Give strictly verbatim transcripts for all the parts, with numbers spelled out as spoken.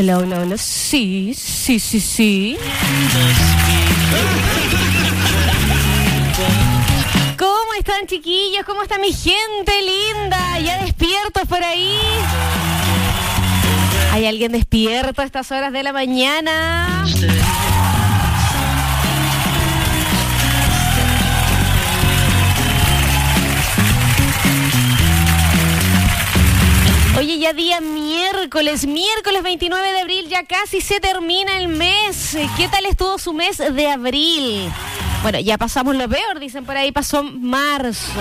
Hola, hola, hola. Sí, sí, sí, sí. ¿Cómo están, chiquillos? ¿Cómo está mi gente linda? ¿Ya despiertos por ahí? ¿Hay alguien despierto a estas horas de la mañana? Oye, ya día miércoles, miércoles veintinueve de abril, ya casi se termina el mes. ¿Qué tal estuvo su mes de abril? Bueno, ya pasamos lo peor, dicen por ahí, pasó marzo.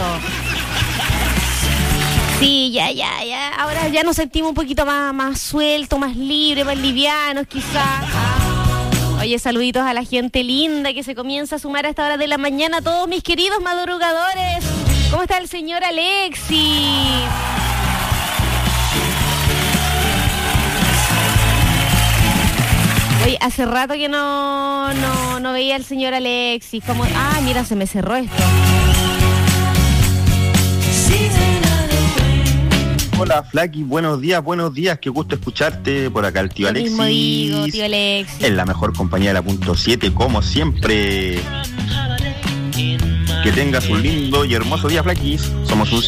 Sí, ya, ya, ya, ahora ya nos sentimos un poquito más, más sueltos, más libres, más livianos quizás. Oye, saluditos a la gente linda que se comienza a sumar a esta hora de la mañana, todos mis queridos madrugadores. ¿Cómo está el señor Alexis? Oye, hace rato que no, no, no veía al señor Alexis. Como, ah, mira, se me cerró esto. Hola, Flaky, buenos días, buenos días. Qué gusto escucharte. Por acá el tío Lo Alexis. mismo digo, tío Alexis. En la mejor compañía de la punto siete, como siempre. Que tengas un lindo y hermoso día, Flaky. Somos un